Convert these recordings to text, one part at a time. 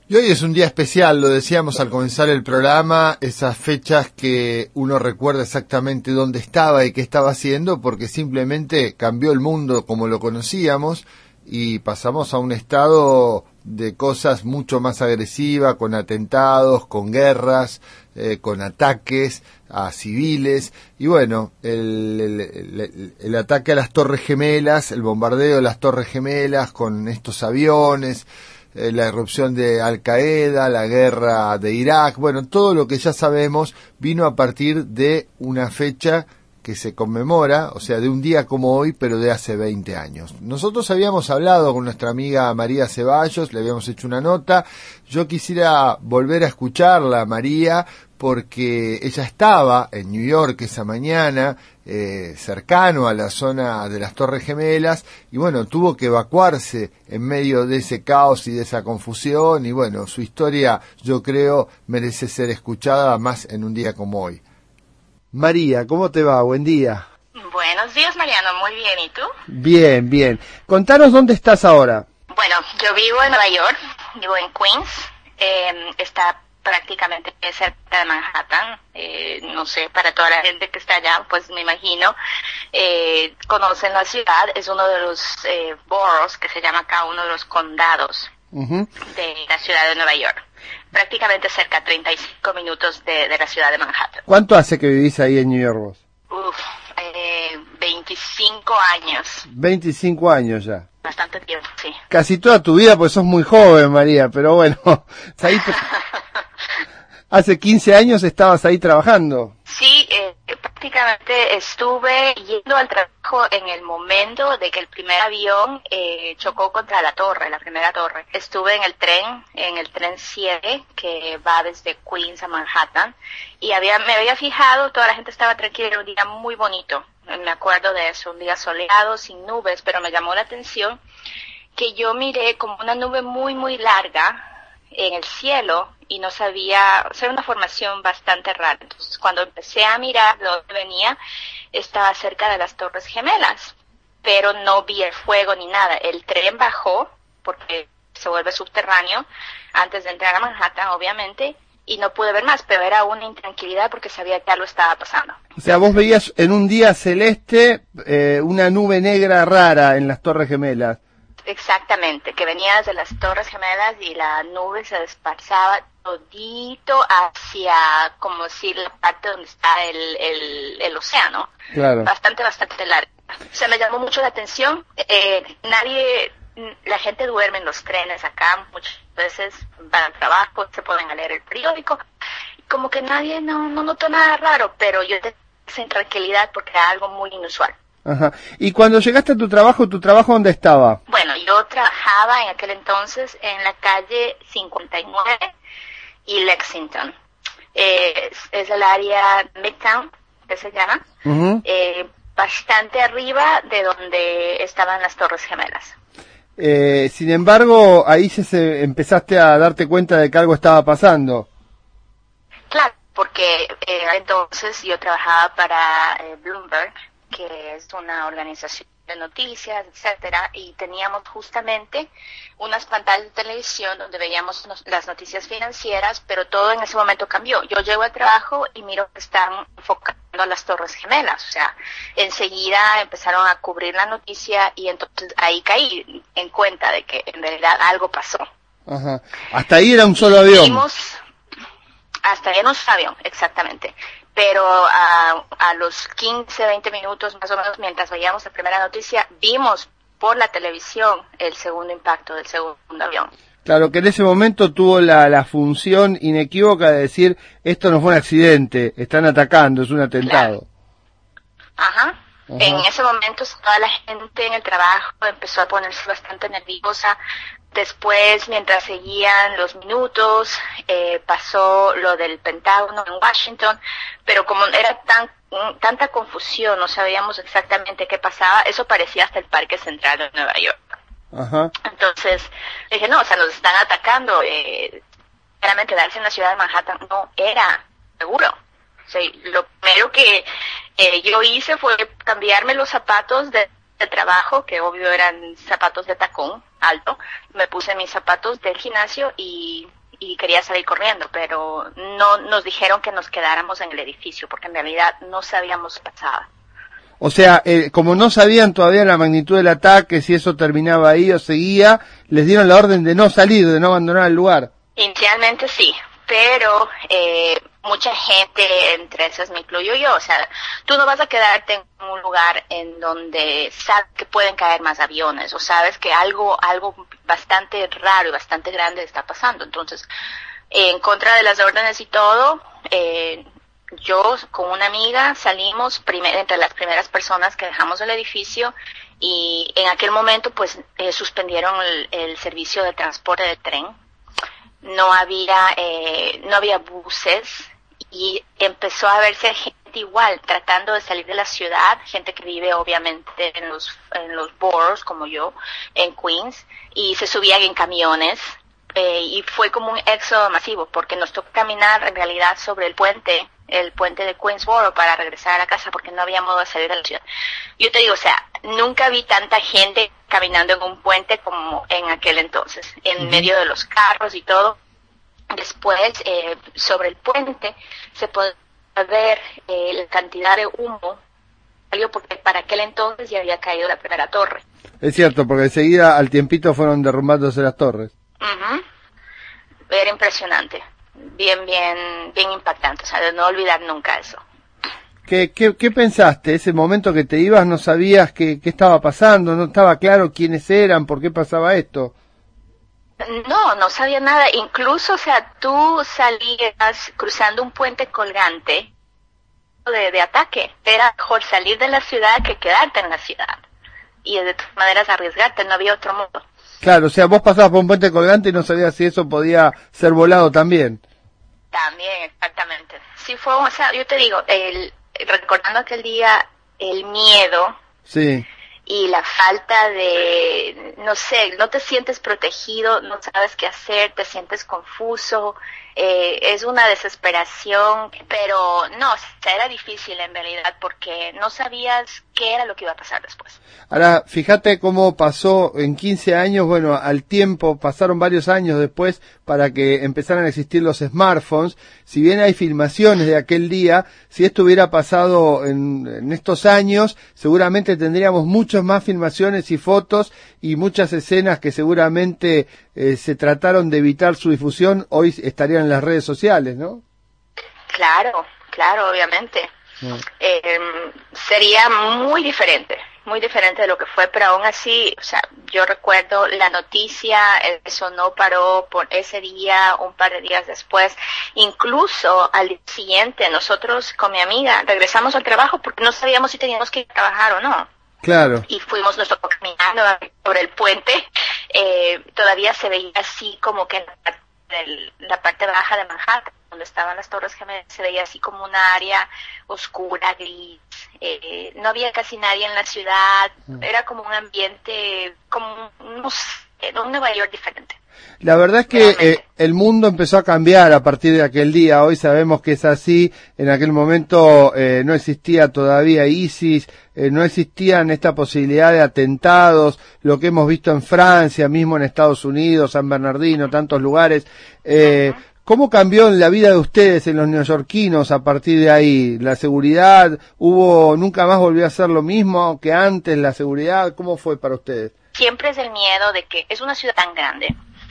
Y hoy es un día especial, lo decíamos al comenzar el programa, esas fechas que uno recuerda exactamente dónde estaba y qué estaba haciendo, porque simplemente cambió el mundo como lo conocíamos y pasamos a un estado de cosas mucho más agresivas, con atentados, con guerras, con ataques a civiles. Y bueno, el ataque a las Torres Gemelas, el bombardeo de las Torres Gemelas con estos aviones, la irrupción de Al Qaeda, la guerra de Irak, bueno, todo lo que ya sabemos vino a partir de una fecha que se conmemora, o sea, de un día como hoy, pero de hace 20 años. Nosotros habíamos hablado con nuestra amiga María Ceballos, le habíamos hecho una nota. Yo quisiera volver a escucharla, María, porque ella estaba en New York esa mañana, cercano a la zona de las Torres Gemelas, y bueno, tuvo que evacuarse en medio de ese caos y de esa confusión, y bueno, su historia, yo creo, merece ser escuchada más en un día como hoy. María, ¿cómo te va? Buen día. Buenos días, Mariano. Muy bien. ¿Y tú? Bien, bien. Contanos dónde estás ahora. Bueno, yo vivo en Nueva York, vivo en Queens. Está prácticamente cerca de Manhattan. No sé, para toda la gente que está allá, pues me imagino, conocen la ciudad. Es uno de los boroughs, que se llama acá, uno de los condados de la ciudad de Nueva York. Prácticamente cerca, 35 minutos de la ciudad de Manhattan. ¿Cuánto hace que vivís ahí en New York vos? 25 años. 25 años ya. Bastante tiempo, sí. Casi toda tu vida, pues sos muy joven, María, pero bueno, ahí hace 15 años estabas ahí trabajando. Sí, prácticamente estuve yendo al trabajo en el momento de que el primer avión chocó contra la primera torre. Estuve en el tren 7, que va desde Queens a Manhattan, y me había fijado, toda la gente estaba tranquila, era un día muy bonito, me acuerdo de eso, un día soleado, sin nubes, pero me llamó la atención que yo miré como una nube muy, muy larga en el cielo y no sabía, o sea, era una formación bastante rara. Entonces, cuando empecé a mirar de dónde venía, estaba cerca de las Torres Gemelas, pero no vi el fuego ni nada. El tren bajó, porque se vuelve subterráneo, antes de entrar a Manhattan, obviamente, y no pude ver más, pero era una intranquilidad porque sabía que algo estaba pasando. O sea, vos veías en un día celeste una nube negra rara en las Torres Gemelas. Exactamente, que venía desde las Torres Gemelas y la nube se desplazaba todito hacia, como si la parte donde está el océano. Claro. Bastante larga. O sea, me llamó mucho la atención. La gente duerme en los trenes acá, muchas veces van al trabajo, se ponen a leer el periódico, y como que nadie no notó nada raro, pero yo tenía esa intranquilidad porque era algo muy inusual. Ajá. Y cuando llegaste a tu trabajo ¿dónde estaba? Bueno, yo trabajaba en aquel entonces en la calle 59 y Lexington. Es el área Midtown, que se llama, bastante arriba de donde estaban las Torres Gemelas. Sin embargo, ahí empezaste a darte cuenta de que algo estaba pasando. Claro, porque entonces yo trabajaba para Bloomberg, que es una organización de noticias, etcétera, y teníamos justamente unas pantallas de televisión donde veíamos las noticias financieras, pero todo en ese momento cambió. Yo llego al trabajo y miro que están enfocando a las Torres Gemelas, o sea, enseguida empezaron a cubrir la noticia y entonces ahí caí en cuenta de que en realidad algo pasó. Ajá. Hasta ahí era un solo avión. Hasta ahí era un solo avión, exactamente. Pero a los 15, 20 minutos más o menos, mientras veíamos la primera noticia, vimos por la televisión el segundo impacto del segundo avión. Claro, que en ese momento tuvo la función inequívoca de decir, esto no fue un accidente, están atacando, es un atentado. Claro. Ajá. En ese momento toda la gente en el trabajo empezó a ponerse bastante nerviosa. Después, mientras seguían los minutos, pasó lo del Pentágono en Washington, pero como era tanta confusión, no sabíamos exactamente qué pasaba, eso parecía hasta el Parque Central de Nueva York. Ajá. Entonces, dije, no, o sea, nos están atacando. Realmente quedarse en la ciudad de Manhattan no era seguro. O sea, lo primero que yo hice fue cambiarme los zapatos de trabajo, que obvio eran zapatos de tacón alto. Me puse mis zapatos del gimnasio y y quería salir corriendo, pero no nos dijeron que nos quedáramos en el edificio, porque en realidad no sabíamos qué pasaba. O sea, como no sabían todavía la magnitud del ataque, si eso terminaba ahí o seguía, les dieron la orden de no salir, de no abandonar el lugar. Inicialmente sí, pero mucha gente, entre esas me incluyo yo, o sea, tú no vas a quedarte en un lugar en donde sabes que pueden caer más aviones, o sabes que algo bastante raro y bastante grande está pasando. Entonces, en contra de las órdenes y todo, yo con una amiga salimos entre las primeras personas que dejamos el edificio, y en aquel momento pues suspendieron el servicio de transporte de tren. No había buses, y empezó a verse gente igual tratando de salir de la ciudad, gente que vive obviamente en los boroughs como yo, en Queens, y se subían en camiones, y fue como un éxodo masivo, porque nos tocó caminar en realidad sobre el puente de Queensboro para regresar a la casa, porque no había modo de salir de la ciudad. Yo te digo, o sea, nunca vi tanta gente caminando en un puente como en aquel entonces, en medio de los carros y todo. Después, sobre el puente, se puede ver la cantidad de humo, porque para aquel entonces ya había caído la primera torre. Es cierto, porque enseguida al tiempito fueron derrumbándose las torres. Uh-huh. Era impresionante, bien impactante, o sea, de no olvidar nunca eso. ¿Qué pensaste? Ese momento que te ibas, no sabías qué estaba pasando, no estaba claro quiénes eran, por qué pasaba esto. No sabía nada. Incluso, o sea, tú salías cruzando un puente colgante de ataque. Era mejor salir de la ciudad que quedarte en la ciudad. Y de todas maneras arriesgarte, no había otro modo. Claro, o sea, vos pasabas por un puente colgante y no sabías si eso podía ser volado también. También, exactamente. Sí fue, o sea, yo te digo, recordando aquel día, el miedo. Sí. Y la falta de, no sé, no te sientes protegido, no sabes qué hacer, te sientes confuso, es una desesperación, pero no, era difícil en realidad, porque no sabías qué era lo que iba a pasar después. Ahora, fíjate cómo pasó en 15 años, bueno, al tiempo, pasaron varios años después para que empezaran a existir los smartphones. Si bien hay filmaciones de aquel día, si esto hubiera pasado en estos años, seguramente tendríamos muchas más filmaciones y fotos y muchas escenas que seguramente se trataron de evitar su difusión, hoy estarían en las redes sociales, ¿no? Claro, obviamente. Sería muy diferente de lo que fue, pero aún así, o sea, yo recuerdo la noticia, eso no paró por ese día, un par de días después, incluso al día siguiente nosotros con mi amiga regresamos al trabajo porque no sabíamos si teníamos que ir a trabajar o no. Claro. Y fuimos nosotros caminando sobre el puente, todavía se veía así como que en la parte baja de Manhattan, donde estaban las Torres Gemelas, se veía así como una área oscura, gris, no había casi nadie en la ciudad, era como un ambiente, como un Nueva York diferente. La verdad es que el mundo empezó a cambiar a partir de aquel día. Hoy sabemos que es así. En aquel momento no existía todavía ISIS, no existían esta posibilidad de atentados, lo que hemos visto en Francia, mismo en Estados Unidos, San Bernardino, tantos lugares. ¿Cómo cambió en la vida de ustedes, en los neoyorquinos, a partir de ahí? ¿La seguridad nunca más volvió a ser lo mismo que antes, la seguridad? ¿Cómo fue para ustedes? Siempre es el miedo de que es una ciudad tan grande.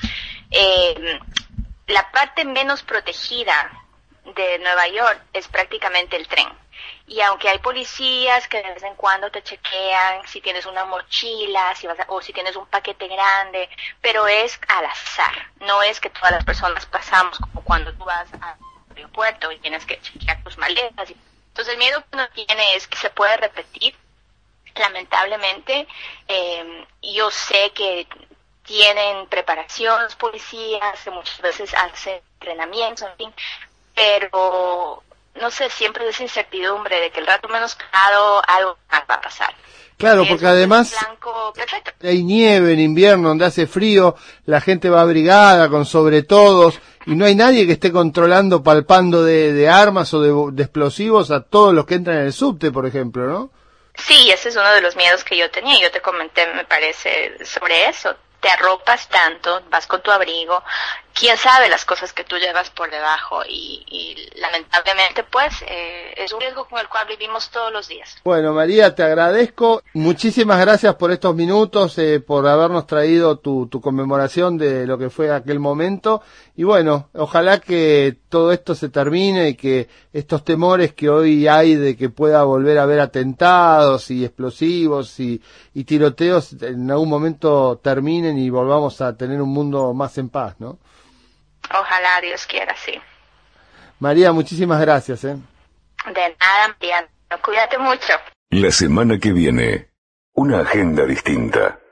La parte menos protegida de Nueva York es prácticamente el tren. Y aunque hay policías que de vez en cuando te chequean si tienes una mochila, o si tienes un paquete grande, pero es al azar. No es que todas las personas pasamos como cuando tú vas al aeropuerto y tienes que chequear tus maletas. Entonces el miedo que uno tiene es que se puede repetir. Lamentablemente, yo sé que tienen preparación los policías, que muchas veces hacen entrenamientos, en fin, pero no sé, siempre es incertidumbre de que el rato menos claro algo va a pasar. Claro, porque además hay nieve en invierno donde hace frío, la gente va abrigada con sobretodos y no hay nadie que esté controlando, palpando de armas o de explosivos a todos los que entran en el subte, por ejemplo, ¿no? Sí, ese es uno de los miedos que yo tenía. Yo te comenté, me parece, sobre eso. Te arropas tanto, vas con tu abrigo, quién sabe las cosas que tú llevas por debajo y lamentablemente pues es un riesgo con el cual vivimos todos los días. Bueno, María, te agradezco. Muchísimas gracias por estos minutos, por habernos traído tu conmemoración de lo que fue aquel momento. Y bueno, ojalá que todo esto se termine y que estos temores que hoy hay de que pueda volver a haber atentados y explosivos y tiroteos en algún momento terminen y volvamos a tener un mundo más en paz, ¿no? Ojalá, Dios quiera, sí. María, muchísimas gracias. De nada, Mariano. Cuídate mucho. La semana que viene, una agenda distinta.